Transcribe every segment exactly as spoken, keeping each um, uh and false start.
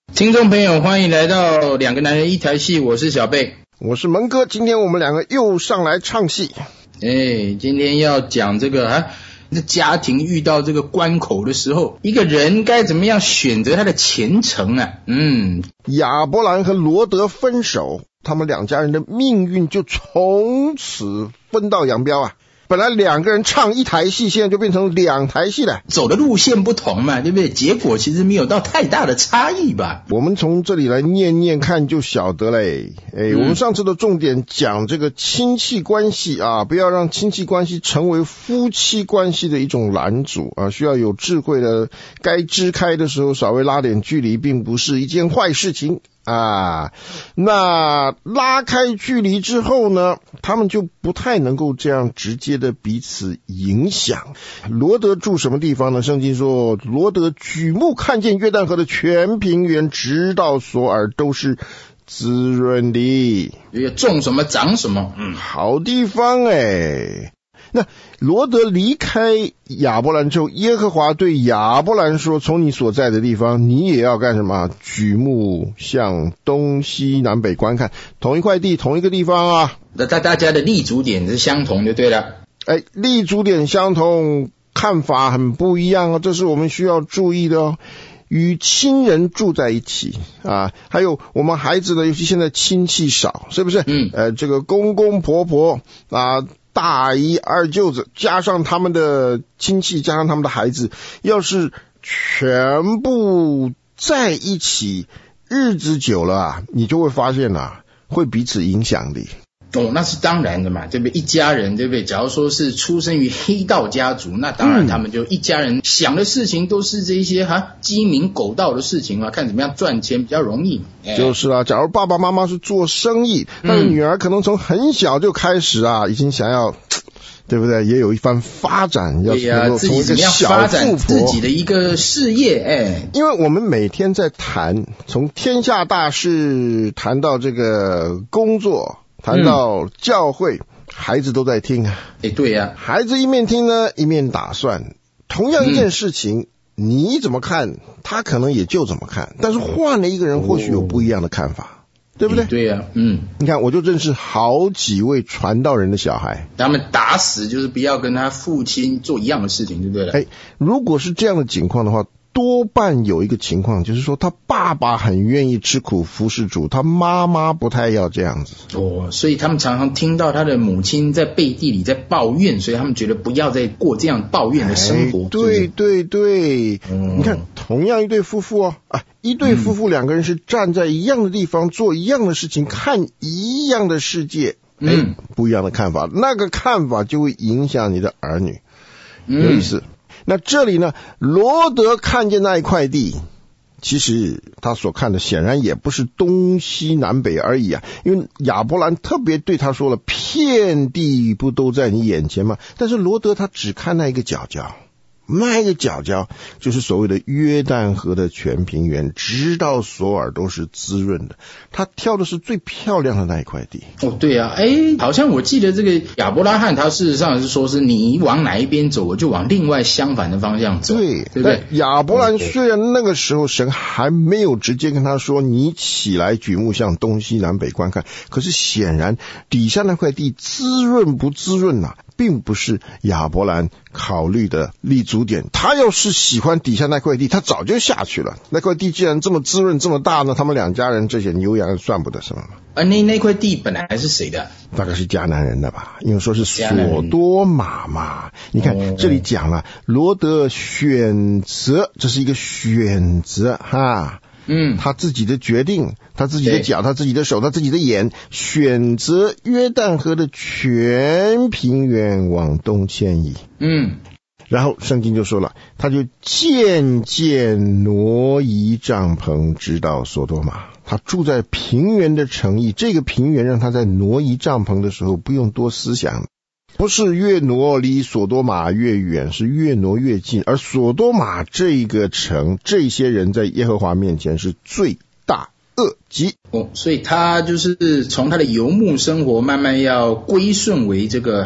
听众朋友，欢迎来到两个男人一台戏，我是小贝， 我是蒙哥，今天我们两个又上来唱戏。 哎，今天要讲这个啊，这家庭遇到这个关口的时候，一个人该怎么样选择他的前程啊？嗯， 亚伯兰和罗德分手，他们两家人的命运就从此分道扬镳啊。本来两个人唱一台戏，现在就变成两台戏了。 走的路线不同嘛，对不对？结果其实没有到太大的差异吧。 我们从这里来念念看就晓得嘞。哎、嗯，我们上次的重点讲这个亲戚关系啊，不要让亲戚关系成为夫妻关系的一种拦阻啊，需要有智慧的，该支开的时候稍微拉点距离，并不是一件坏事情。啊，那拉开距离之后呢，他们就不太能够这样直接的彼此影响。罗德住什么地方呢？圣经说，罗德举目看见约旦河的全平原，直到索尔都是滋润的， 种什么长什么，嗯， 好地方哎。那罗德离开亚伯兰之后，耶和华对亚伯兰说，从你所在的地方，你也要干什么？举目向东西南北观看，同一块地，同一个地方啊。 那大家的立足点是相同就对了。 哎，立足点相同，看法很不一样哦，这是我们需要注意的哦。与亲人住在一起啊，还有我们孩子呢，尤其现在亲戚少，是不是？嗯，呃，这个公公婆婆啊，大姨二舅子，加上他们的亲戚，加上他们的孩子，要是全部在一起，日子久了啊，你就会发现啊，会彼此影响的。 哦，那是当然的嘛，对不对？一家人，对不对？假如说是出生于黑道家族，那当然他们就一家人想的事情都是这些哈鸡鸣狗盗的事情嘛，看怎么样赚钱比较容易。哎、 就是啊，假如爸爸妈妈是做生意，那个女儿可能从很小就开始啊，已经想要，对不对？也有一番发展，要能够从一个小发展自己的一个事业。哎， 因为我们每天在谈，从天下大事谈到这个工作。谈到教会、嗯、孩子都在听啊。 诶，对呀、啊， 孩子一面听呢，一面打算。同样一件事情、嗯、你怎么看，他可能也就怎么看，但是换了一个人或许有不一样的看法、哦、对不对？ 对呀、啊，嗯， 你看我就认识好几位传道人的小孩， 他们打死就是不要跟他父亲做一样的事情，对不对了？ 诶，如果是这样的情况的话，多半有一个情况，就是说他爸爸很愿意吃苦服侍主，他妈妈不太要这样子。 哦，所以他们常常听到他的母亲在背地里在抱怨，所以他们觉得不要再过这样抱怨的生活。 哎、对对对、嗯，你看，同样一对夫妇哦，啊，一对夫妇两个人是站在一样的地方、嗯、做一样的事情，看一样的世界，嗯，不一样的看法，那个看法就会影响你的儿女，嗯、有意思。那这里呢，罗德看见那一块地，其实他所看的显然也不是东西南北而已啊，因为亚伯兰特别对他说了，遍地不都在你眼前吗？但是罗德他只看那一个角角，那一个角角就是所谓的约旦河的全平原，直到索尔都是滋润的，他挑的是最漂亮的那一块地。 哦，对啊，诶，好像我记得这个亚伯拉罕他事实上是说是你往哪一边走，我就往另外相反的方向走， 对， 对不对？ 亚伯兰虽然那个时候神还没有直接跟他说你起来举目向东西南北观看，可是显然底下那块地滋润不滋润啊，并不是亚伯兰考虑的立足点。他要是喜欢底下那块地，他早就下去了。那块地既然这么滋润这么大呢，他们两家人这些牛羊算不得什么。 而那那块地本来是谁的？ 大概是迦南人的吧，因为说是索多玛嘛。你看、哦、这里讲了，罗德选择，这是一个选择哈。嗯，他自己的决定，他自己的脚，他自己的手，他自己的眼，选择约旦河的全平原往东迁移。嗯，然后圣经就说了，他就渐渐挪移帐篷，直到索多玛。他住在平原的城邑，这个平原让他在挪移帐篷的时候不用多思想，不是越挪离索多玛越远，是越挪越近。而索多玛这个城，这些人在耶和华面前是罪大恶极。 哦，所以他就是从他的游牧生活慢慢要归顺为这个哈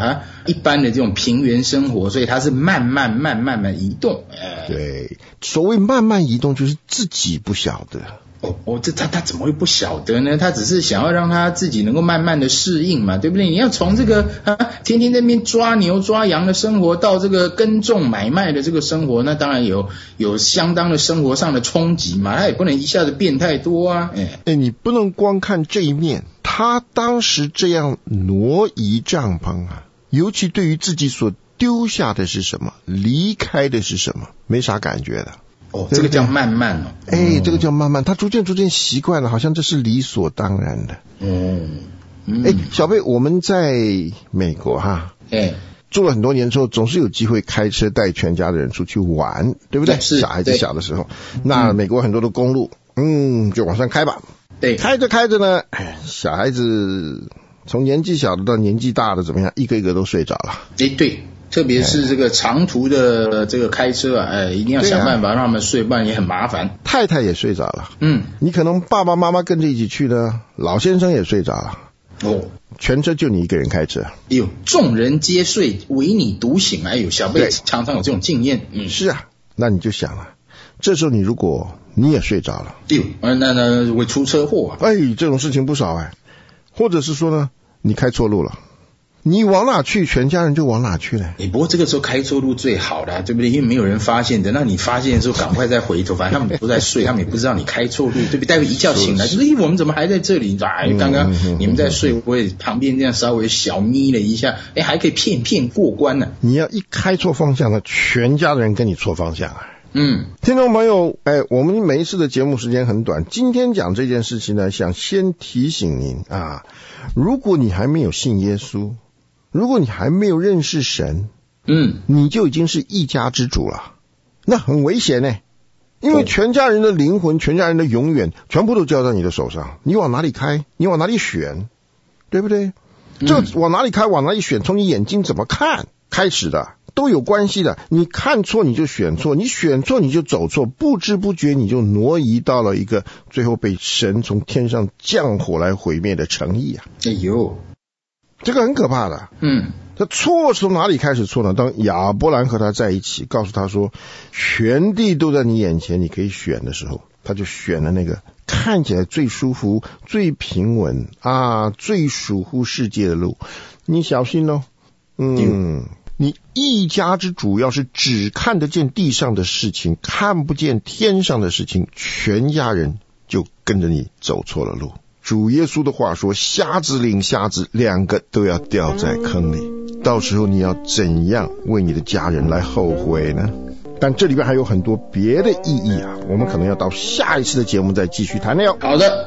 一般的这种平原生活，所以他是慢慢慢慢的移动。 呃、对，所谓慢慢移动，就是自己不晓得。 哦哦，这他他怎么会不晓得呢？他只是想要让他自己能够慢慢的适应嘛，对不对？你要从这个啊天天在那边抓牛抓羊的生活，到这个耕种买卖的这个生活，那当然有有相当的生活上的冲击嘛，他也不能一下子变太多啊。哎哎，你不能光看这一面，他当时这样挪移帐篷啊，尤其对于自己所丢下的是什么，离开的是什么，没啥感觉的。 哦，这个叫慢慢哦。 哎、嗯，这个叫慢慢，他逐渐逐渐习惯了，好像这是理所当然的。嗯，哎、嗯，小贝，我们在美国哈，哎，住了很多年之后，总是有机会开车带全家的人出去玩，对不对？ 是小孩子小的时候，那美国很多的公路，嗯，就往上开吧。 对， 开着开着呢，哎，小孩子从年纪小的到年纪大的怎么样，一个一个都睡着了。 哎，对。特别是这个长途的这个开车啊，哎，一定要想办法让他们睡，不然也很麻烦。 太太也睡着了， 嗯， 你可能爸爸妈妈跟着一起去呢，老先生也睡着了， 哦， 全车就你一个人开车。 哎呦，众人皆睡，唯你独醒。哎呦，小贝常常有这种经验。 嗯，是啊，那你就想了，这时候你如果你也睡着了， 哎呦，那那会出车祸啊。 哎，这种事情不少哎，或者是说呢，你开错路了。你往哪去，全家人就往哪去了。 哎，不过这个时候开错路最好了，对不对？因为没有人发现，等到你发现的时候，赶快再回头。反正他们都在睡，他们也不知道你开错路，对不对？待会一觉醒来，就是哎，我们怎么还在这里？哎，刚刚你们在睡，我也旁边这样稍微小眯了一下，哎，还可以骗骗过关呢。 你要一开错方向了，全家的人跟你错方向啊。 嗯， 听众朋友，哎，我们每一次的节目时间很短，今天讲这件事情呢，想先提醒您啊，如果你还没有信耶稣，如果你还没有认识神， 嗯， 你就已经是一家之主了，那很危险呢，因为全家人的灵魂，全家人的永远，全部都交在你的手上，你往哪里开，你往哪里选，对不对？这往哪里开，往哪里选，从你眼睛怎么看开始的，都有关系的。你看错你就选错，你选错你就走错，不知不觉你就挪移到了一个最后被神从天上降火来毁灭的城邑啊！ 哎呦， 这个很可怕的。 嗯， 这错是从哪里开始错呢？当亚伯兰和他在一起，告诉他说全地都在你眼前，你可以选的时候，他就选了那个看起来最舒服最平稳啊最属乎世界的路。你小心哦，嗯，你一家之主要是只看得见地上的事情，看不见天上的事情，全家人就跟着你走错了路。主耶稣的话说，瞎子领瞎子，两个都要掉在坑里，到时候你要怎样为你的家人来后悔呢？但这里边还有很多别的意义啊，我们可能要到下一次的节目再继续谈了哟。 好的。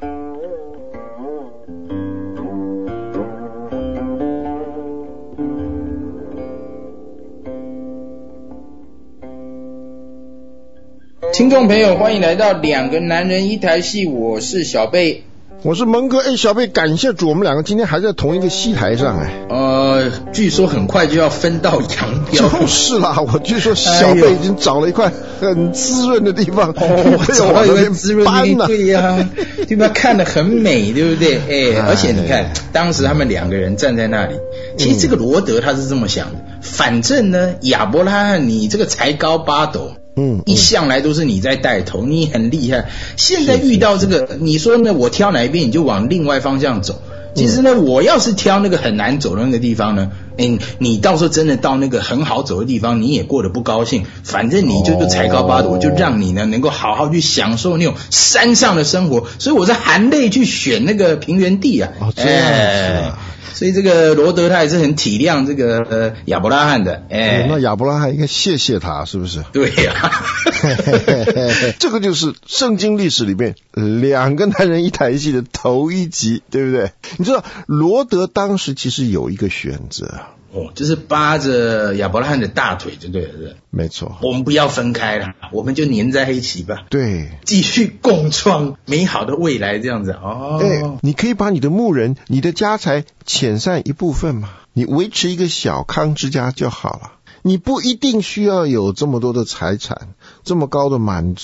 听众朋友，欢迎来到两个男人一台戏，我是小贝。 我是蒙哥。哎，小贝，感谢主，我们两个今天还在同一个戏台上。哎， 呃，据说很快就要分道扬镳。 就是啦，我据说小贝已经找了一块很滋润的地方， 哦，找到一块滋润的地方，对呀、啊，对吧？看得很美，对不对？哎，而且你看，当时他们两个人站在那里，其实这个罗德他是这么想的，反正呢，亚伯拉罕你这个才高八斗。 嗯， 一向来都是你在带头，你很厉害。现在遇到这个，你说呢？我挑哪一边，你就往另外方向走。其实呢，我要是挑那个很难走的那个地方呢，哎，你到时候真的到那个很好走的地方，你也过得不高兴。反正你就就才高八斗，我就让你呢能够好好去享受那种山上的生活。所以我是含泪去选那个平原地啊。 哦，这样子啊。 所以这个罗德他也是很体谅这个呃亚伯拉罕的，哎， 那亚伯拉罕应该谢谢他，是不是？ 对呀、啊， 这个就是圣经历史里面两个男人一台戏的头一集，对不对？你知道罗德当时其实有一个选择。 哦，就是扒着亚伯拉罕的大腿就对了，是没错。 我们不要分开了，我们就黏在一起吧。 对， 继续共创美好的未来，这样子。哦， 哎，你可以把你的牧人、你的家财遣散一部分嘛，你维持一个小康之家就好了。你不一定需要有这么多的财产，这么高的满足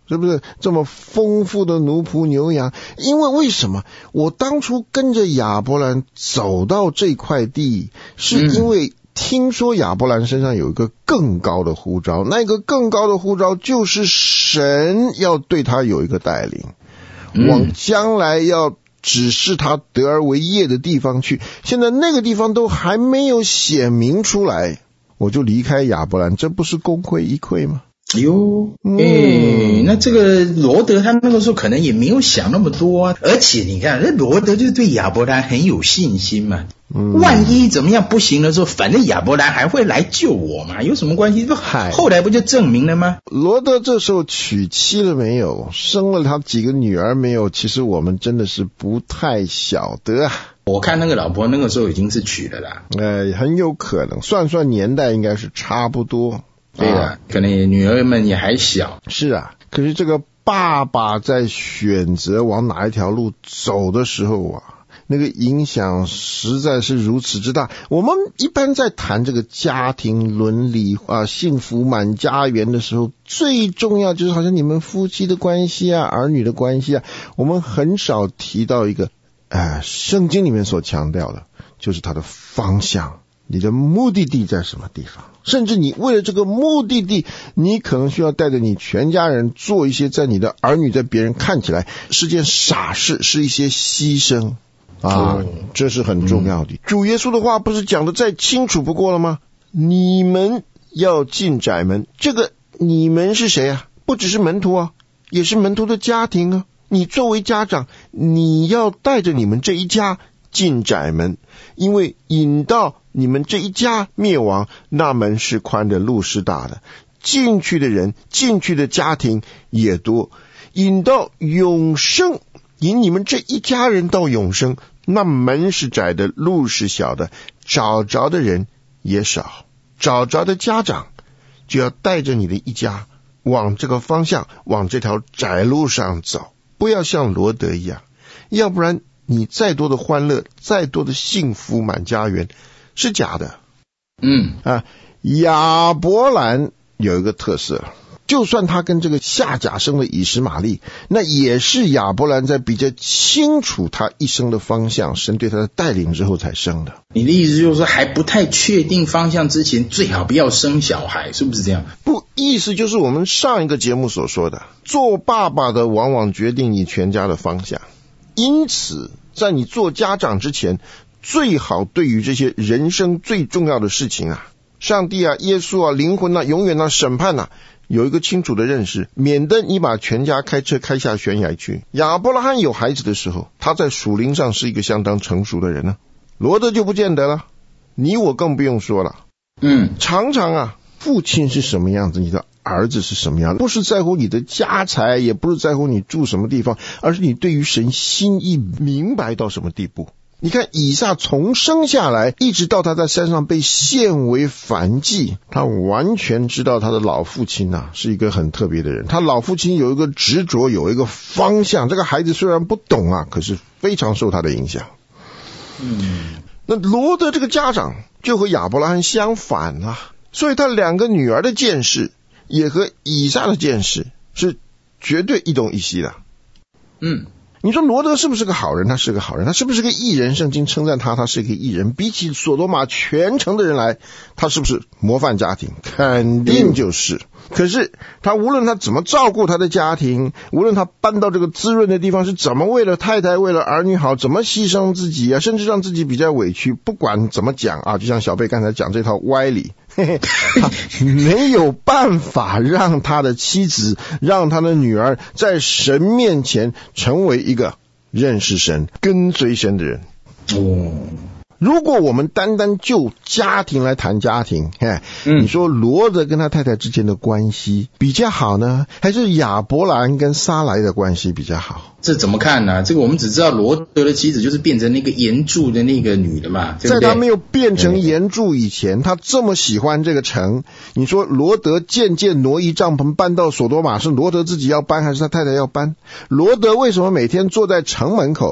是不是这么丰富的奴仆牛羊？因为为什么我当初跟着亚伯兰走到这块地，是因为听说亚伯兰身上有一个更高的呼召，那个更高的呼召就是神要对他有一个带领，往将来要指示他得而为业的地方去。现在那个地方都还没有显明出来，我就离开亚伯兰，这不是功亏一篑吗？ 哎呦，哎、欸，那这个罗德他那个时候可能也没有想那么多啊，而且你看，那罗德就对亚伯兰很有信心嘛。嗯、万一怎么样不行的时候，反正亚伯兰还会来救我嘛，有什么关系？后来不就证明了吗？ 罗德这时候娶妻了没有？生了他几个女儿没有？其实我们真的是不太晓得啊。 我看那个老婆那个时候已经是娶了啦， 呃，很有可能，算算年代应该是差不多。 对的、啊，可能女儿们也还小。 是啊，可是这个爸爸在选择往哪一条路走的时候啊，那个影响实在是如此之大。我们一般在谈这个家庭伦理啊、幸福满家园的时候，最重要就是好像你们夫妻的关系啊、儿女的关系啊，我们很少提到一个，哎，圣经里面所强调的，就是它的方向。你的目的地在什么地方？甚至你为了这个目的地，你可能需要带着你全家人做一些在你的儿女在别人看起来是件傻事，是一些牺牲啊，嗯、这是很重要的、嗯。主耶稣的话不是讲得再清楚不过了吗？你们要进窄门，这个你们是谁啊？不只是门徒啊，也是门徒的家庭啊。你作为家长，你要带着你们这一家进窄门，因为引到你们这一家灭亡，那门是宽的，路是大的，进去的人，进去的家庭也多。引到永生，引你们这一家人到永生，那门是窄的，路是小的，找着的人也少。找着的家长就要带着你的一家往这个方向，往这条窄路上走，不要像罗德一样，要不然你再多的欢乐，再多的幸福满家园是假的。 嗯啊，亚伯兰有一个特色，就算他跟这个夏甲生了以实玛利，那也是亚伯兰在比较清楚他一生的方向，神对他的带领之后才生的。 你的意思就是说，还不太确定方向之前，最好不要生小孩，是不是这样？ 不，意思就是我们上一个节目所说的，做爸爸的往往决定你全家的方向。因此在你做家长之前，最好对于这些人生最重要的事情啊，上帝啊、耶稣啊、灵魂啊、永远啊、审判啊，有一个清楚的认识，免得你把全家开车开下悬崖去。亚伯拉罕有孩子的时候，他在属灵上是一个相当成熟的人呢、啊，罗德就不见得了，你我更不用说了。 嗯， 常常啊，父亲是什么样子，你的儿子是什么样的，不是在乎你的家财，也不是在乎你住什么地方，而是你对于神心意明白到什么地步。你看以撒从生下来一直到他在山上被献为燔祭，他完全知道他的老父亲啊是一个很特别的人，他老父亲有一个执着，有一个方向，这个孩子虽然不懂啊，可是非常受他的影响。 嗯， 那罗德这个家长就和亚伯拉罕相反啊，所以他两个女儿的见识也和以撒的见识是绝对一东一西的。 嗯， 你说罗德是不是个好人？他是个好人。他是不是个义人？圣经称赞他，他是个义人。比起所多玛全城的人来，他是不是模范家庭？肯定就是。可是他无论他怎么照顾他的家庭，无论他搬到这个滋润的地方是怎么为了太太为了儿女好，怎么牺牲自己啊，甚至让自己比较委屈，不管怎么讲啊，就像小贝刚才讲这套歪理，嘿嘿，他没有办法让他的妻子让他的女儿在神面前成为一个认识神跟随神的人。 哦， 如果我们单单就家庭来谈家庭，嘿、嗯、你说罗德跟他太太之间的关系比较好呢，还是亚伯兰跟撒莱的关系比较好？ 这怎么看呢、啊？这个我们只知道罗德的妻子就是变成那个岩柱的那个女的嘛，对不对？ 在他没有变成岩柱以前，他这么喜欢这个城，你说罗德渐渐挪移帐篷搬到索多玛，是罗德自己要搬还是他太太要搬？罗德为什么每天坐在城门口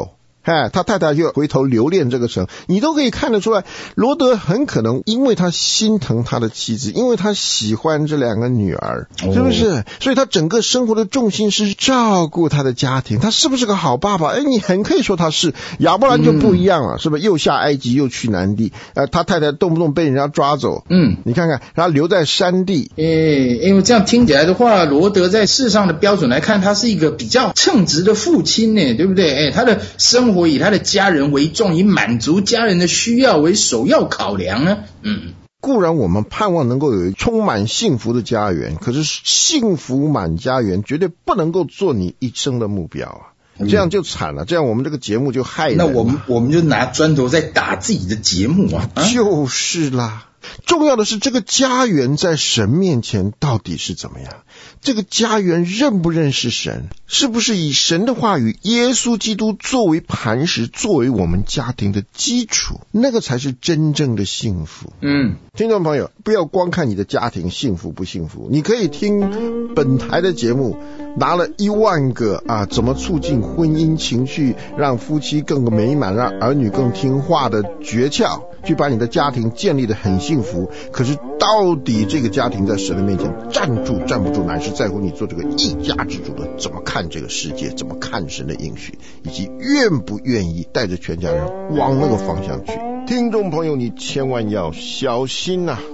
哎，他太太就回头留恋这个城，你都可以看得出来，罗德很可能因为他心疼他的妻子，因为他喜欢这两个女儿，是不是？哦，所以他整个生活的重心是照顾他的家庭。他是不是个好爸爸？哎，你很可以说他是。亚伯兰就不一样了，嗯，是不是？又下埃及又去南地，呃，他太太动不动被人家抓走，嗯，你看看他留在山地。 诶，因为这样听起来的话，罗德在世上的标准来看，他是一个比较称职的父亲呢，对不对？诶，他的生活以他的家人为重，以满足家人的需要为首要考量呢。嗯， 固然我们盼望能够有充满幸福的家园，可是幸福满家园绝对不能够做你一生的目标啊。这样就惨了，这样我们这个节目就害人了。 那我们我们就拿砖头在打自己的节目啊！ 就是啦。重要的是这个家园在神面前到底是怎么样？这个家园认不认识神？是不是以神的话语耶稣基督作为磐石，作为我们家庭的基础？那个才是真正的幸福。嗯，听众朋友，不要光看你的家庭幸福不幸福，你可以听本台的节目，拿了一万个啊怎么促进婚姻情趣，让夫妻更美满，让儿女更听话的诀窍，去把你的家庭建立得很幸福。可是到底这个家庭在神的面前站住站不住，乃是在乎你做这个一家之主的怎么看这个世界，怎么看神的应许，以及愿不愿意带着全家人往那个方向去。听众朋友，你千万要小心啊。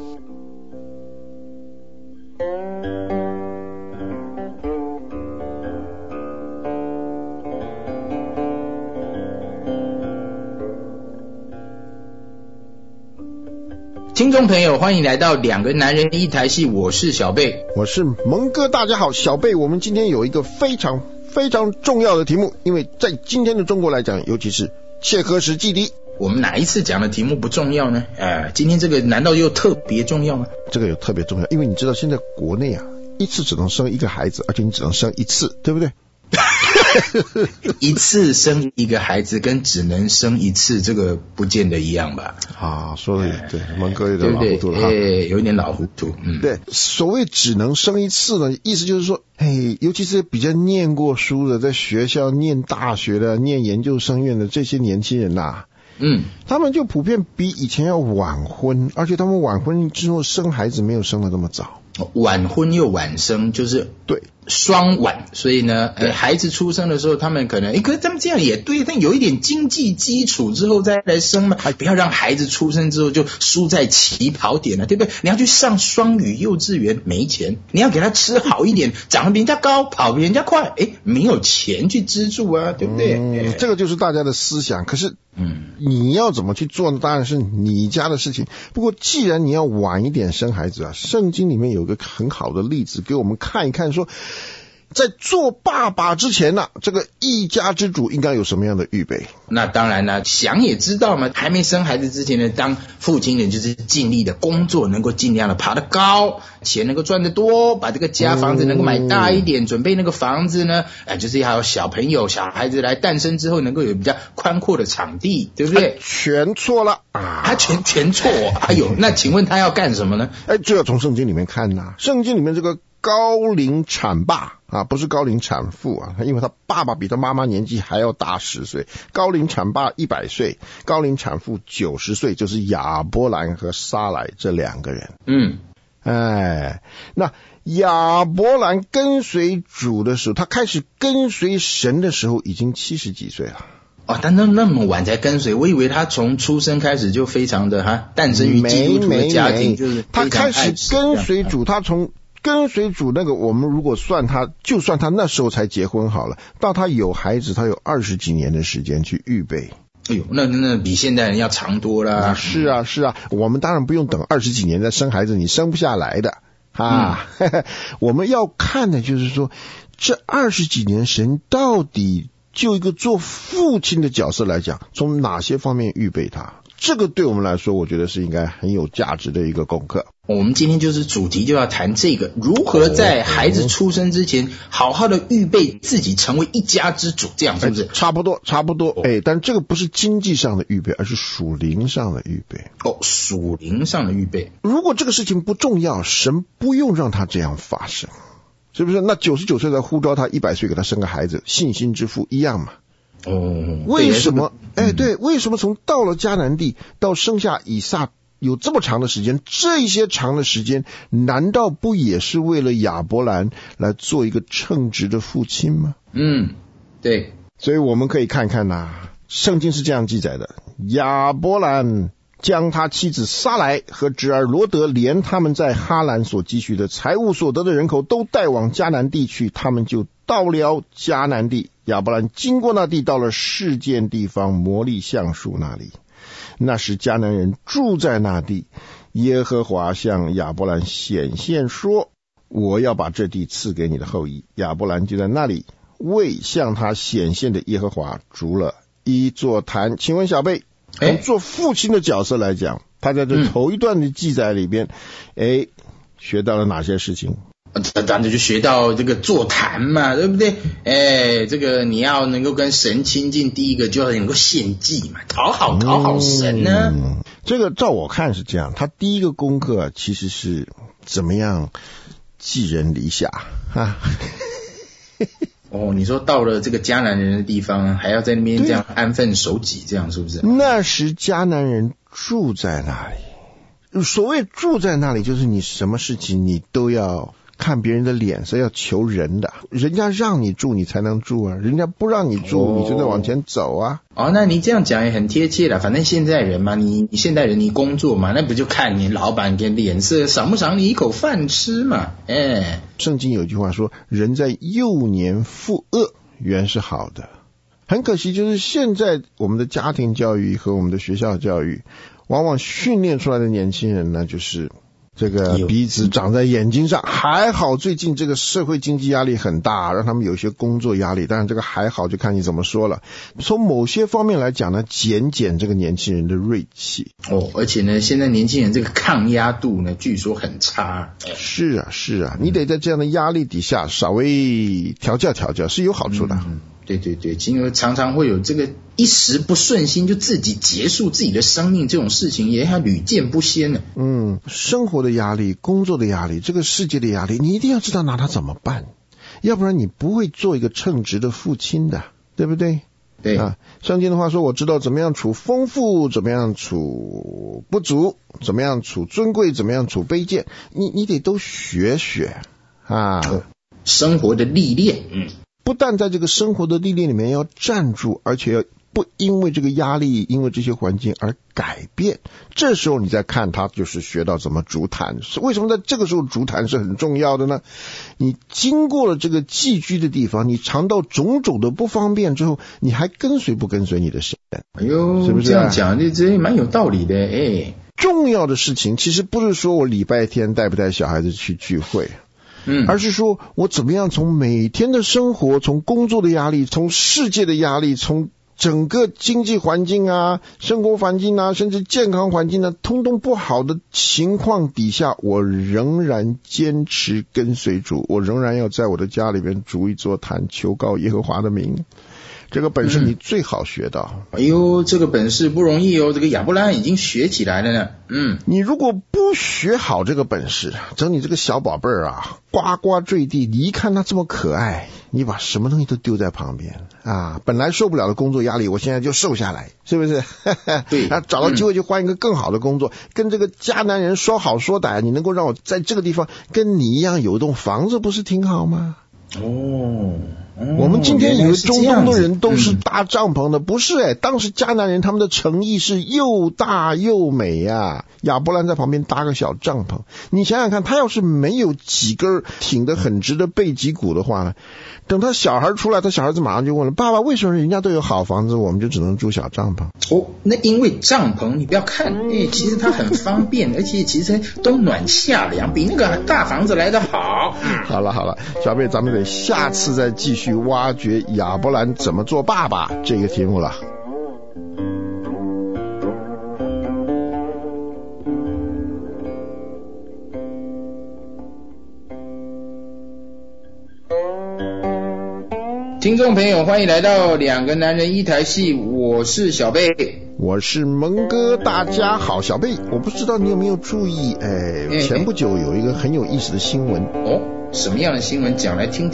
听众朋友，欢迎来到两个男人一台戏，我是小贝， 我是蒙哥，大家好。小贝，我们今天有一个非常非常重要的题目，因为在今天的中国来讲，尤其是切合实际的。 我们哪一次讲的题目不重要呢？呃，今天这个难道又特别重要吗？ 这个有特别重要，因为你知道现在国内啊，一次只能生一个孩子，而且你只能生一次，对不对？ 一次生一个孩子跟只能生一次，这个不见得一样吧？ 啊，说的也对，蒙哥有点老糊涂了哈， 对，有点老糊涂。嗯， 对，所谓只能生一次呢，意思就是说，哎，尤其是比较念过书的，在学校念大学的、念研究生院的这些年轻人呐、啊，嗯，他们就普遍比以前要晚婚，而且他们晚婚之后生孩子没有生得那么早。 晚婚又晚生，就是对双晚，所以呢，呃，孩子出生的时候，他们可能，诶，可是他们这样也对，但有一点经济基础之后再来生嘛，不要让孩子出生之后就输在起跑点了，对不对？你要去上双语幼稚园，没钱；你要给他吃好一点，长得比人家高，跑比人家快，诶，没有钱去资助啊，对不对？ 嗯，这个就是大家的思想。可是，嗯，你要怎么去做呢？当然是你家的事情。不过，既然你要晚一点生孩子啊，圣经里面有个很好的例子给我们看一看，说在做爸爸之前呢、啊，这个一家之主应该有什么样的预备？ 那当然了，想也知道嘛，还没生孩子之前呢，当父亲的就是尽力的工作，能够尽量的爬得高，钱能够赚得多，把这个家房子能够买大一点，嗯、准备那个房子呢，呃，就是要有小朋友、小孩子来诞生之后，能够有比较宽阔的场地，对不对？ 全错了啊！ 他全全错，哎呦，那请问他要干什么呢？ 哎，就要从圣经里面看呐、啊，圣经里面这个高龄产爸啊，不是高龄产妇啊，因为他爸爸比他妈妈年纪还要大十岁。高龄产爸一百岁，高龄产妇九十岁，就是亚伯兰和撒莱这两个人。嗯，哎，那亚伯兰跟随主的时候，他开始跟随神的时候，已经七十几岁了。 哦，但那那么晚才跟随，我以为他从出生开始就非常的哈，诞生于基督徒的家庭，就是他开始跟随主，他从跟随主那个，我们如果算他，就算他那时候才结婚好了，到他有孩子，他有二十几年的时间去预备。 哎呦，那那比现代人要长多啦。 啊是啊，是啊，我们当然不用等二十几年再生孩子，你生不下来的啊。嗯、我们要看的就是说，这二十几年神到底就一个做父亲的角色来讲，从哪些方面预备他？这个对我们来说，我觉得是应该很有价值的一个功课。 我们今天就是主题就要谈这个，如何在孩子出生之前好好的预备自己成为一家之主，这样是不是？ 差不多，差不多。哎，但这个不是经济上的预备，而是属灵上的预备。 哦，属灵上的预备。 如果这个事情不重要，神不用让他这样发生，是不是？那九十九岁才呼召他一百岁给他生个孩子，信心之父一样嘛。 哦， 为什么？哎，对，为什么从到了迦南地到生下以撒有这么长的时间？这些长的时间，难道不也是为了亚伯兰来做一个称职的父亲吗？ 嗯，对。 所以我们可以看看呐、啊，圣经是这样记载的：亚伯兰将他妻子撒来和侄儿罗德，连他们在哈兰所积蓄的财物所得的人口，都带往迦南地去。他们就到了迦南地。亚伯兰经过那地，到了示剑地方摩利橡树那里。那时迦南人住在那地。耶和华向亚伯兰显现说：我要把这地赐给你的后裔。亚伯兰就在那里为向他显现的耶和华筑了一座坛。请问小贝，从做父亲的角色来讲，他在这头一段的记载里边，哎、嗯，学到了哪些事情？ 当然就学到这个座坛嘛，对不对？哎，这个你要能够跟神亲近，第一个就要能够献祭嘛，讨好讨好神呢、啊嗯。这个照我看是这样，他第一个功课其实是怎么样寄人篱下啊。 哦，你说到了这个迦南人的地方，还要在那边这样安分守己，这样是不是？ 那时迦南人住在那里，所谓住在那里，就是你什么事情你都要看别人的脸色，要求人的，人家让你住你才能住啊，人家不让你住、哦、你就得往前走啊。 哦，那你这样讲也很贴切了，反正现代人嘛，你你现代人你工作嘛，那不就看你老板给脸色赏不赏你一口饭吃嘛。哎， 圣经有一句话说，人在幼年负恶原是好的。很可惜，就是现在我们的家庭教育和我们的学校教育，往往训练出来的年轻人呢，就是这个鼻子长在眼睛上。还好最近这个社会经济压力很大，让他们有一些工作压力，当然这个还好就看你怎么说了。从某些方面来讲呢，减减这个年轻人的锐气。 哦，而且呢，现在年轻人这个抗压度呢，据说很差。 是啊是啊，你得在这样的压力底下稍微调教调教是有好处的。 嗯，对对对，因为常常会有这个一时不顺心就自己结束自己的生命这种事情，也还屡见不鲜呢。 嗯，生活的压力，工作的压力，这个世界的压力，你一定要知道拿它怎么办，要不然你不会做一个称职的父亲的，对不对？ 对啊，圣经的话说，我知道怎么样处丰富，怎么样处不足，怎么样处尊贵，怎么样处卑贱，你你得都学学啊， 哦、生活的历练，嗯。 不但在这个生活的历练里面要站住，而且要不因为这个压力，因为这些环境而改变。这时候你再看他，就是学到怎么筑坛。为什么在这个时候筑坛是很重要的呢？你经过了这个寄居的地方，你尝到种种的不方便之后，你还跟随不跟随你的神？ 哎呦，是不是、啊、这样讲，这这蛮有道理的。哎， 重要的事情其实不是说我礼拜天带不带小孩子去聚会。嗯，而是说我怎么样从每天的生活，从工作的压力，从世界的压力，从整个经济环境啊，生活环境啊，甚至健康环境啊，通通不好的情况底下，我仍然坚持跟随主，我仍然要在我的家里边筑一座坛，求告耶和华的名。这个本事你最好学到、 嗯、哎呦，这个本事不容易哦，这个亚伯兰已经学起来了呢。嗯， 你如果不学好这个本事，等你这个小宝贝儿啊呱呱坠地，你一看他这么可爱，你把什么东西都丢在旁边啊，本来受不了的工作压力，我现在就瘦下来，是不是？ 对啊，找到机会就换一个更好的工作、嗯、跟这个迦南人说好说歹，你能够让我在这个地方跟你一样有一栋房子，不是挺好吗？ 哦， 我们今天以为中东的人都是搭帐篷的，嗯、不是哎，当时迦南人他们的诚意是又大又美呀、啊。亚伯兰在旁边搭个小帐篷，你想想看，他要是没有几根挺得很直的背脊骨的话呢，等他小孩出来，他小孩子马上就问了：爸爸，为什么人家都有好房子，我们就只能住小帐篷？ 哦，那因为帐篷你不要看，哎，其实它很方便，而且其实冬暖夏凉，比那个大房子来得好。 嗯、好了好了，小贝，咱们得下次再继续挖掘亚伯兰怎么做爸爸这个题目了。 听众朋友，欢迎来到两个男人一台戏，我是小贝， 我是蒙哥，大家好。小贝，我不知道你有没有注意，哎，前不久有一个很有意思的新闻。 哦，什么样的新闻？讲来听听。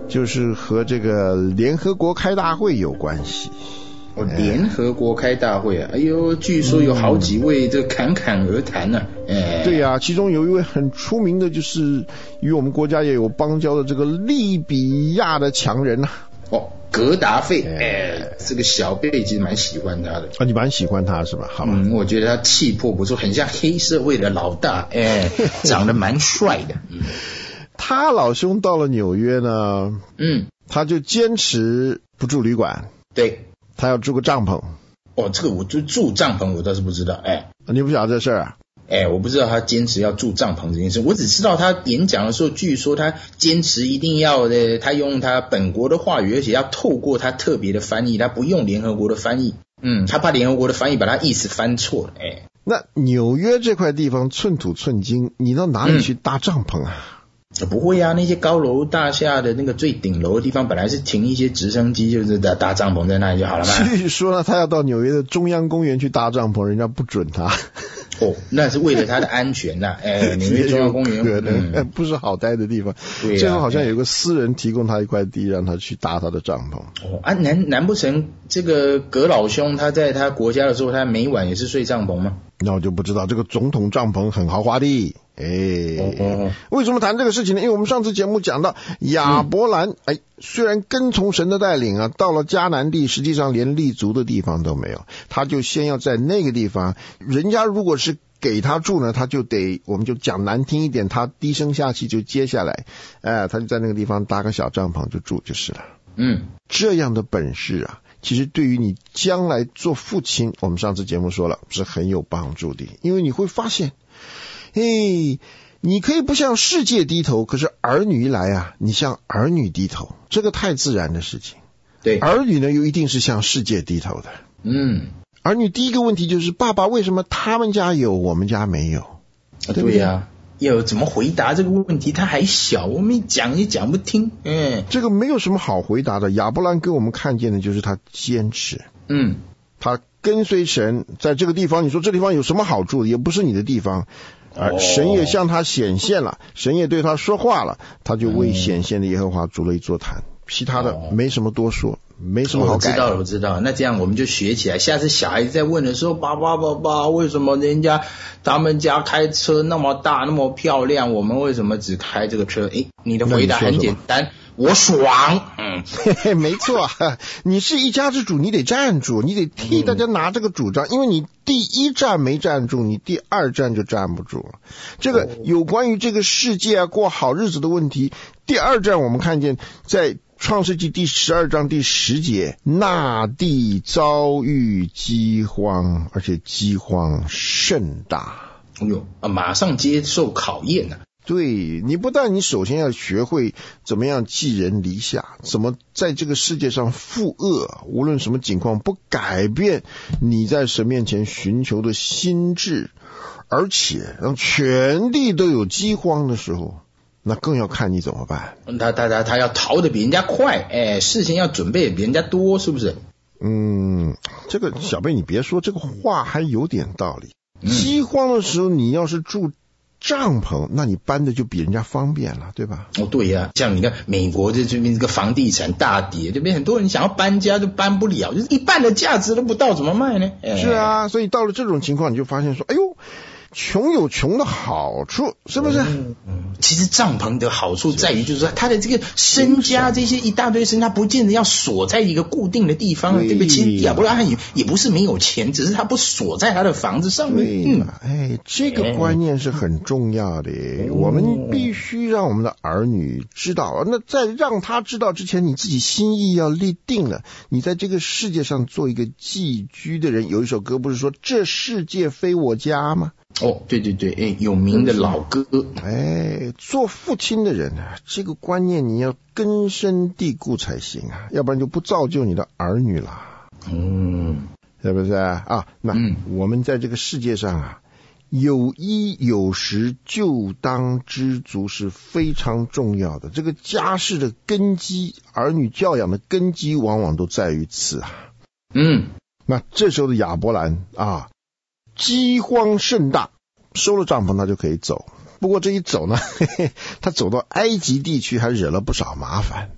就是和这个联合国开大会有关系。 哦，联合国开大会啊！哎呦，据说有好几位这侃侃而谈呢、啊。哎， 对呀、啊，其中有一位很出名的，就是与我们国家也有邦交的这个利比亚的强人呐、 啊。哦，格达费，哎，这个小贝其实蛮喜欢他的。 啊，你蛮喜欢他是吧？好吧。 嗯，我觉得他气魄不错，很像黑社会的老大，哎，长得蛮帅的。嗯， 他老兄到了纽约呢， 嗯， 他就坚持不住旅馆。 对。 他要住个帐篷。 哦，这个我就住帐篷我倒是不知道。哎， 你不晓得这事儿啊？ 哎，我不知道他坚持要住帐篷这件事，我只知道他演讲的时候，据说他坚持一定要的，他用他本国的话语，而且要透过他特别的翻译，他不用联合国的翻译。嗯，他怕联合国的翻译把他意思翻错了。哎， 那纽约这块地方寸土寸金，你到哪里去搭帐篷啊？ 嗯不会啊，那些高楼大厦的那个最顶楼的地方，本来是停一些直升机，就是搭搭帐篷在那里就好了嘛。 据说呢，他要到纽约的中央公园去搭帐篷，人家不准他。 哦，那是为了他的安全呐、啊。哎，纽约中央公园可能、嗯、不是好待的地方。对、啊，最后好像有个私人提供他一块地，让他去搭他的帐篷。 哦啊，难难不成这个葛老兄他在他国家的时候，他每晚也是睡帐篷吗？ 那我就不知道，这个总统帐篷很豪华的。哎、哦，为什么谈这个事情呢？因为我们上次节目讲到亚伯兰，嗯、哎，虽然跟从神的带领啊，到了迦南地，实际上连立足的地方都没有，他就先要在那个地方，人家如果是给他住呢，他就得，我们就讲难听一点，他低声下气就接下来，哎，他就在那个地方搭个小帐篷就住就是了。 嗯， 这样的本事啊，其实对于你将来做父亲，我们上次节目说了，是很有帮助的，因为你会发现，嘿，你可以不向世界低头，可是儿女一来啊，你向儿女低头，这个太自然的事情。 对， 儿女呢又一定是向世界低头的。 嗯， 儿女第一个问题就是，爸爸为什么他们家有，我们家没有？ 啊、对呀、啊，要怎么回答这个问题？他还小，我们讲也讲不听。嗯， 这个没有什么好回答的。亚伯兰给我们看见的就是他坚持。 嗯， 他跟随神，在这个地方，你说这地方有什么好处？也不是你的地方。而神也向他显现了，神也对他说话了，他就为显现的耶和华筑了一座坛，其他的没什么多说，没什么好改的。 我知道了，我知道了。那这样我们就学起来，下次小孩子在问的时候，爸爸爸爸，为什么人家他们家开车那么大那么漂亮，我们为什么只开这个车？诶，你的回答很简单，我爽。嗯， 嘿嘿，没错，你是一家之主，你得站住，你得替大家拿这个主张，因为你第一站没站住，你第二站就站不住了。这个有关于这个世界啊过好日子的问题，第二站我们看见在创世纪第十二章第十节，那地遭遇饥荒，而且饥荒甚大。 哎呦啊，马上接受考验啊。 对，你不但你首先要学会怎么样寄人篱下，怎么在这个世界上负恶，无论什么情况不改变你在神面前寻求的心志，而且让全地都有饥荒的时候，那更要看你怎么办。 他他他他要逃得比人家快，哎，事情要准备比人家多，是不是？ 嗯，这个小贝你别说，这个话还有点道理。嗯、饥荒的时候，你要是住帐篷，那你搬的就比人家方便了，对吧？ 哦，对呀、啊，像你看美国这这边这个房地产大跌，这边很多人想要搬家就搬不了，就是一半的价值都不到，怎么卖呢？哎、 是啊，所以到了这种情况，你就发现说，哎呦，穷有穷的好处，是不是？ 嗯嗯、其实帐篷的好处在于，就是说他的这个身家这些一大堆身家，不见得要锁在一个固定的地方，对不对？其实亚伯拉罕也也不是没有钱，只是他不锁在他的房子上面。 对嘛、嗯？哎，这个观念是很重要的，哎、我们必须让我们的儿女知道。那在让他知道之前，你自己心意要立定了，你在这个世界上做一个寄居的人。有一首歌不是说这世界非我家吗？ 哦，对对对，哎，有名的老歌。 哎，做父亲的人啊，这个观念你要根深蒂固才行啊，要不然就不造就你的儿女了。 嗯， 是不是啊？那、嗯、我们在这个世界上啊，有衣有食就当知足是非常重要的。这个家世的根基，儿女教养的根基，往往都在于此啊。 嗯， 那这时候的亚伯兰啊，饥荒甚大，收了帐篷他就可以走。不过这一走呢，嘿嘿，他走到埃及地区还惹了不少麻烦。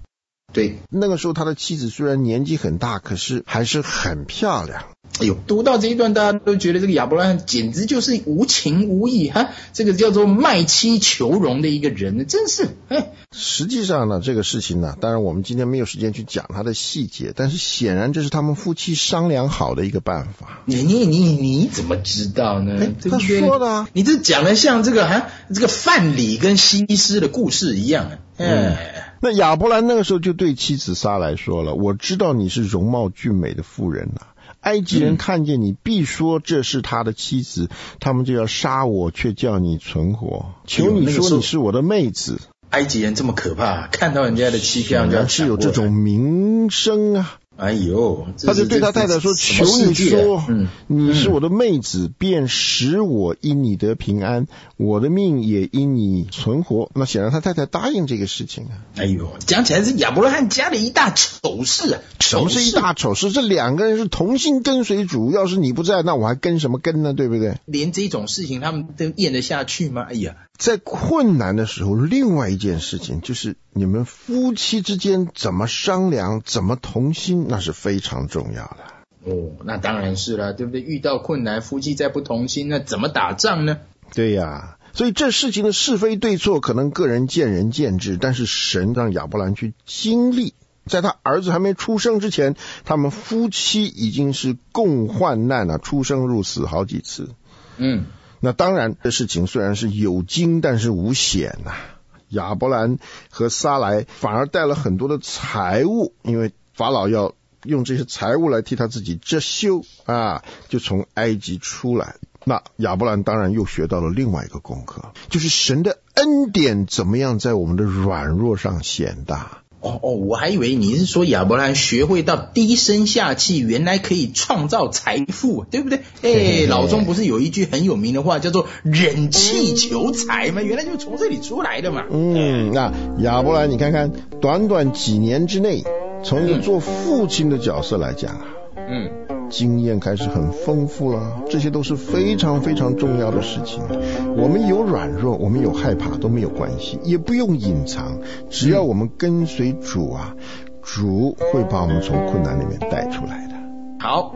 对， 那个时候他的妻子虽然年纪很大，可是还是很漂亮。 哎呦，读到这一段，大家都觉得这个亚伯拉罕简直就是无情无义哈，这个叫做卖妻求荣的一个人呢，真是哎。 实际上呢，这个事情呢，当然我们今天没有时间去讲它的细节，但是显然这是他们夫妻商量好的一个办法。 你你你你怎么知道呢？对不对？ 他说的啊， 你这讲的像这个哈，这个范蠡跟西施的故事一样。嗯， 那亚伯兰那个时候就对妻子撒来说了：“我知道你是容貌俊美的妇人啊。埃及人看见你，必说这是他的妻子，他们就要杀我，却叫你存活。求你说你是我的妹子。” 埃及人这么可怕，看到人家的妻漂亮是有这种名声啊。 哎呦， 他就对他太太说：“求你说，嗯，你是我的妹子，便使我因你得平安，我的命也因你存活。”那显然他太太答应这个事情啊。 哎呦，讲起来是亚伯拉罕家的一大丑事啊， 丑事一大丑事。这两个人是同心跟随主，要是你不在，那我还跟什么跟呢？对不对？ 连这种事情他们都咽得下去吗？哎呀， 在困难的时候，另外一件事情就是你们夫妻之间怎么商量，怎么同心，那是非常重要的。 哦，那当然是了，对不对？遇到困难，夫妻再不同心，那怎么打仗呢？ 对呀，所以这事情的是非对错，可能个人见仁见智，但是神让亚伯兰去经历，在他儿子还没出生之前，他们夫妻已经是共患难了，出生入死好几次。嗯。那当然，这事情虽然是有惊，但是无险呐、啊。亚伯兰和撒来反而带了很多的财物，因为法老要用这些财物来替他自己遮羞啊，就从埃及出来。那亚伯兰当然又学到了另外一个功课，就是神的恩典怎么样在我们的软弱上显大。 哦哦，我还以为你是说亚伯兰学会到低声下气，原来可以创造财富，对不对？哎，老中不是有一句很有名的话叫做忍气求财吗？原来就从这里出来的嘛。 嗯，那亚伯兰你看看，短短几年之内，从一个做父亲的角色来讲啊，嗯，经验开始很丰富了，这些都是非常非常重要的事情。我们有软弱，我们有害怕都没有关系，也不用隐藏，只要我们跟随主啊，主会把我们从困难里面带出来的。 好，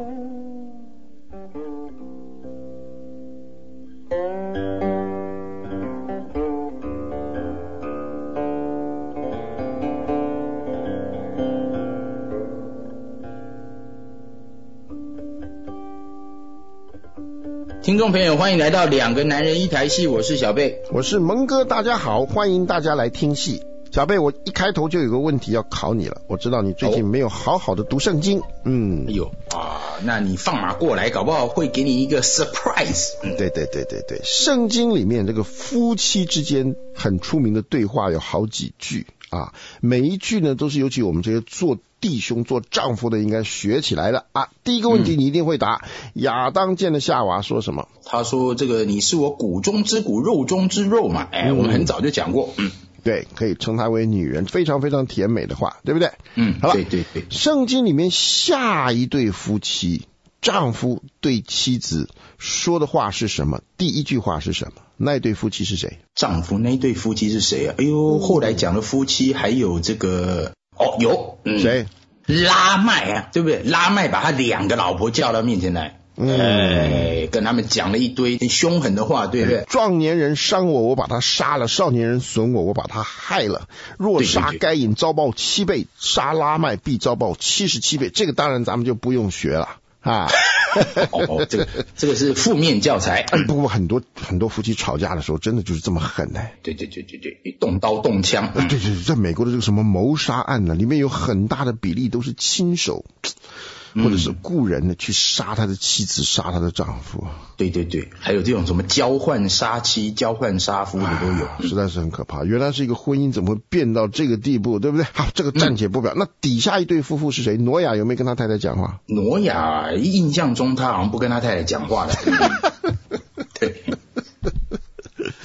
听众朋友，欢迎来到两个男人一台戏，我是小贝， 我是蒙哥，大家好，欢迎大家来听戏。小贝，我一开头就有个问题要考你了，我知道你最近没有好好的读圣经。嗯， 哎呦啊，那你放马过来，搞不好会给你一个 surprise。 嗯，对对对对对，圣经里面这个夫妻之间很出名的对话有好几句啊，每一句呢都是尤其我们这些做弟兄做丈夫的应该学起来的啊。第一个问题你一定会答，嗯、亚当见了夏娃说什么？ 他说这个你是我骨中之骨肉中之肉嘛，哎、嗯，我们很早就讲过。嗯， 对，可以称她为女人，非常非常甜美的话，对不对？ 嗯， 好了， 对对对。 圣经里面下一对夫妻，丈夫对妻子说的话是什么？第一句话是什么？那一对夫妻是谁？ 丈夫那一对夫妻是谁啊？哎呦，后来讲的夫妻还有这个哦，有、嗯、 谁？ 拉麦啊，对不对？拉麦把他两个老婆叫到面前来。嗯，哎，跟他们讲了一堆凶狠的话，对不对？ 壮年人伤我，我把他杀了；少年人损我，我把他害了。若杀该隐，遭报七倍；杀拉麦，必遭报七十七倍。这个当然咱们就不用学了啊。 哦，这个这个是负面教材。 不过很多很多夫妻吵架的时候，真的就是这么狠的。 对对对对对，动刀动枪。 对对对，在美国的这个什么谋杀案呢，里面有很大的比例都是亲手。或者是雇人的去杀他的妻子，杀他的丈夫。 对对对，还有这种什么交换杀妻、交换杀夫的都有、啊， 实在是很可怕。原来是一个婚姻怎么会变到这个地步，对不对？好，这个暂且不表。嗯、那底下一对夫妇是谁？挪亚有没有跟他太太讲话？ 挪亚印象中他好像不跟他太太讲话的。对。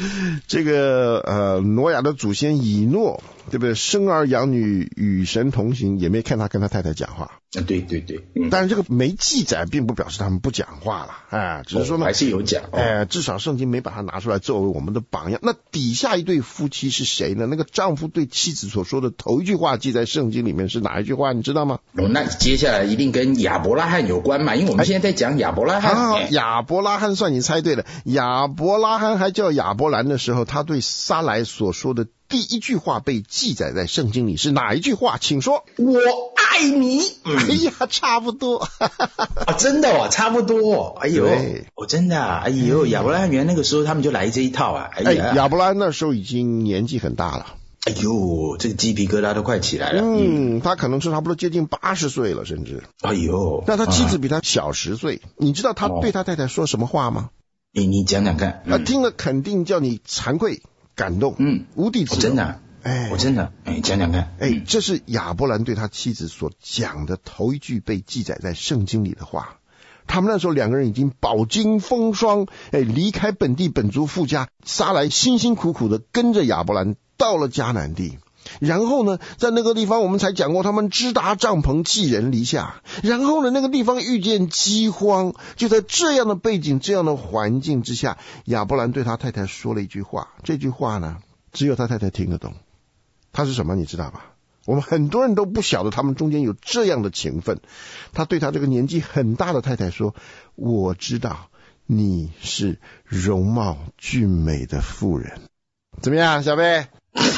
这个呃，挪亚的祖先以诺，对不对？生儿养女，与神同行，也没看他跟他太太讲话。 啊，对对对，嗯， 但是这个没记载，并不表示他们不讲话了，哎，只是说呢， 哦、还是有讲，哦、 哎，至少圣经没把它拿出来作为我们的榜样。那底下一对夫妻是谁呢？那个丈夫对妻子所说的头一句话，记在圣经里面是哪一句话？你知道吗？ 哦，那接下来一定跟亚伯拉罕有关嘛，因为我们现在在讲亚伯拉罕。 啊，亚伯拉罕算你猜对了。亚伯拉罕还叫亚伯兰的时候，他对撒莱所说的第一句话被记载在圣经里是哪一句话？请说。 我爱你。 嗯、哎呀，差不多。 啊，真的哦，差不多。哎呦，哦，真的啊。哎呦，亚伯拉罕原来那个时候他们就来这一套啊。哎呀， 亚伯拉罕那时候已经年纪很大了。 哎呦，这个鸡皮疙瘩都快起来了。 嗯，他可能是差不多接近八十岁了，甚至。 哎呦， 那他妻子比他小十岁，啊、你知道他对他太太说什么话吗？ 你你讲讲看。 他、嗯、听了肯定叫你惭愧、感动， 嗯， 无地自容。 哦、真的、啊， 哎， 我、哦、真的，哎，讲讲看。 哎，这是亚伯兰对他妻子所讲的头一句被记载在圣经里的话。他们那时候两个人已经饱经风霜，哎，离开本地本族父家，撒莱辛辛苦苦的跟着亚伯兰到了迦南地。然后呢，在那个地方我们才讲过，他们支搭帐篷，寄人篱下。然后呢，那个地方遇见饥荒，就在这样的背景、这样的环境之下，亚伯兰对他太太说了一句话。这句话呢，只有他太太听得懂。他是什么？你知道吧？我们很多人都不晓得他们中间有这样的情分。他对他这个年纪很大的太太说：我知道你是容貌俊美的妇人。怎么样，小贝？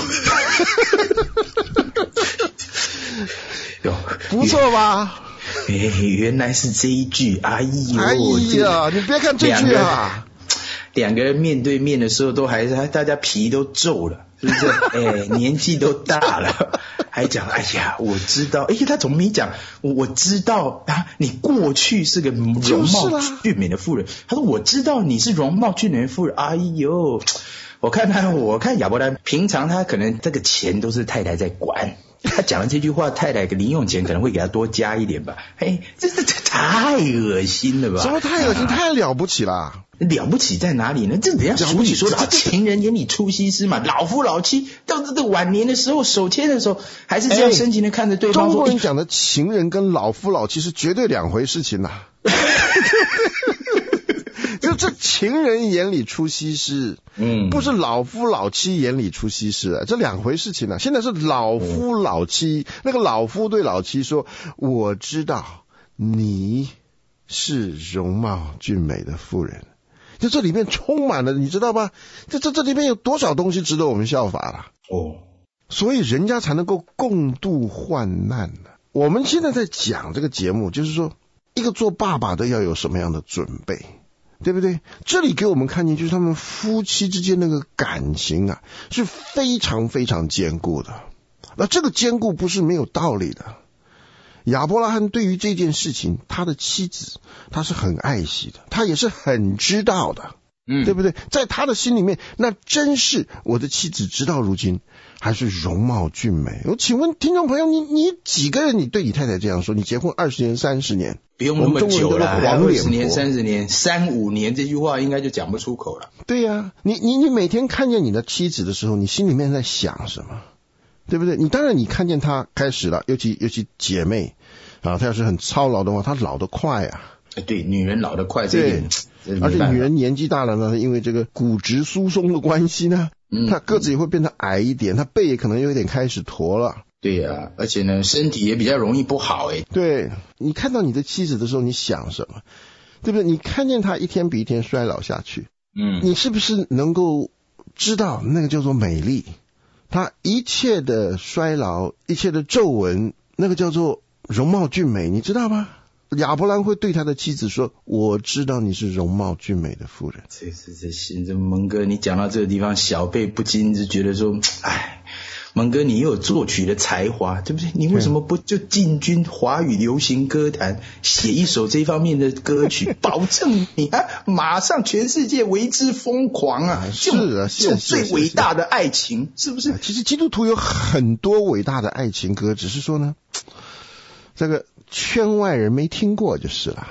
不错吧？ 哎，原来是这一句。哎呦， 哎呀，你别看这句啊， 两个人面对面的时候都还是大家皮都皱了，是不是？哎，年纪都大了，还讲哎呀，我知道。哎呀，他怎么没讲？我我知道啊，你过去是个容貌俊美的妇人。他说我知道你是容貌俊美的妇人。哎呦。我看他，我看亚伯兰平常他可能这个钱都是太太在管，他讲的这句话，太太的零用钱可能会给他多加一点吧。哎，这这这太恶心了吧？ 什么太恶心？啊、太了不起了！ 了不起在哪里呢？这人家俗语说的，情人眼里出西施嘛。老夫老妻到这个晚年的时候，手牵的时候，还是这样深情的看着对方说。 中国人讲的情人跟老夫老妻是绝对两回事情呐、啊。就这情人眼里出西施，嗯，不是老夫老妻眼里出西施啊，这两回事情啊。现在是老夫老妻，嗯、那个老夫对老妻说：“我知道你是容貌俊美的妇人。”就这里面充满了，你知道吧？这这这里面有多少东西值得我们效法了？哦，所以人家才能够共度患难呢。我们现在在讲这个节目，就是说，一个做爸爸的要有什么样的准备？对不对？这里给我们看见就是他们夫妻之间那个感情啊，是非常非常坚固的。那这个坚固不是没有道理的。亚伯拉罕对于这件事情，他的妻子他是很爱惜的，他也是很知道的，嗯，对不对？在他的心里面，那真是我的妻子直到如今还是容貌俊美。我请问听众朋友，你你几个人你对你太太这样说？你结婚二十年、三十年？ 不用那么久了，二十年、三十年、三五年，这句话应该就讲不出口了。 对呀、啊，你你你每天看见你的妻子的时候，你心里面在想什么？对不对？你当然你看见她开始了，尤其尤其姐妹啊，她要是很操劳的话，她老得快啊。 对，女人老得快这一点， 而且女人年纪大了呢，因为这个骨质疏松的关系呢，嗯，她个子也会变得矮一点，她背也可能有点开始驼了。 对呀、啊，而且呢，身体也比较容易不好诶。 对，你看到你的妻子的时候，你想什么？对不对？你看见她一天比一天衰老下去，嗯，你是不是能够知道那个叫做美丽？她一切的衰老，一切的皱纹，那个叫做容貌俊美，你知道吗？亚伯兰会对他的妻子说：“我知道你是容貌俊美的妇人。” 这这这这蒙哥，你讲到这个地方，小贝不禁就觉得说：“哎。”蒙哥，你又有作曲的才华，对不对？你为什么不就进军华语流行歌坛，写一首这方面的歌曲，保证你啊，马上全世界为之疯狂啊！ 是啊， 这种最伟大的爱情，是不是？ 其实基督徒有很多伟大的爱情歌，只是说呢，这个圈外人没听过就是了。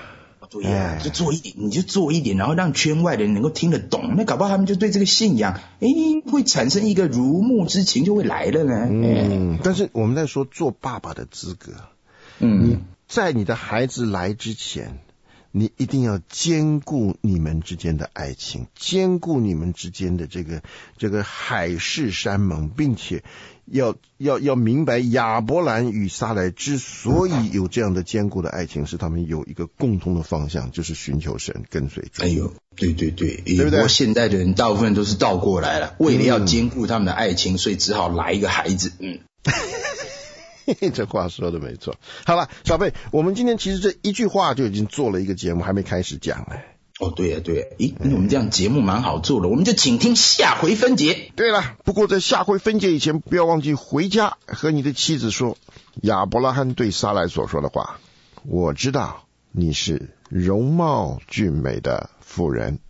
对呀、啊，就做一点，你就做一点，然后让圈外的人能够听得懂，那搞不好他们就对这个信仰，诶，会产生一个如沐之情，就会来了呢。 嗯，但是我们在说做爸爸的资格，嗯，你在你的孩子来之前，你一定要兼顾你们之间的爱情，兼顾你们之间的这个这个海誓山盟，并且要要要明白亚伯兰与撒莱之所以有这样的坚固的爱情，是他们有一个共同的方向，就是寻求神，跟随主。 哎呦，对对对，对不对？不过现在的人大部分都是倒过来了，为了要兼顾他们的爱情，嗯、所以只好来一个孩子。嗯。 这话说的没错。好了，小贝，我们今天其实这一句话就已经做了一个节目，还没开始讲呢。 哦，对呀、啊、对呀、啊，咦，那我们这样节目蛮好做的，我们就请听下回分解。 对了，不过在下回分解以前，不要忘记回家和你的妻子说亚伯拉罕对撒莱所说的话。我知道你是容貌俊美的妇人。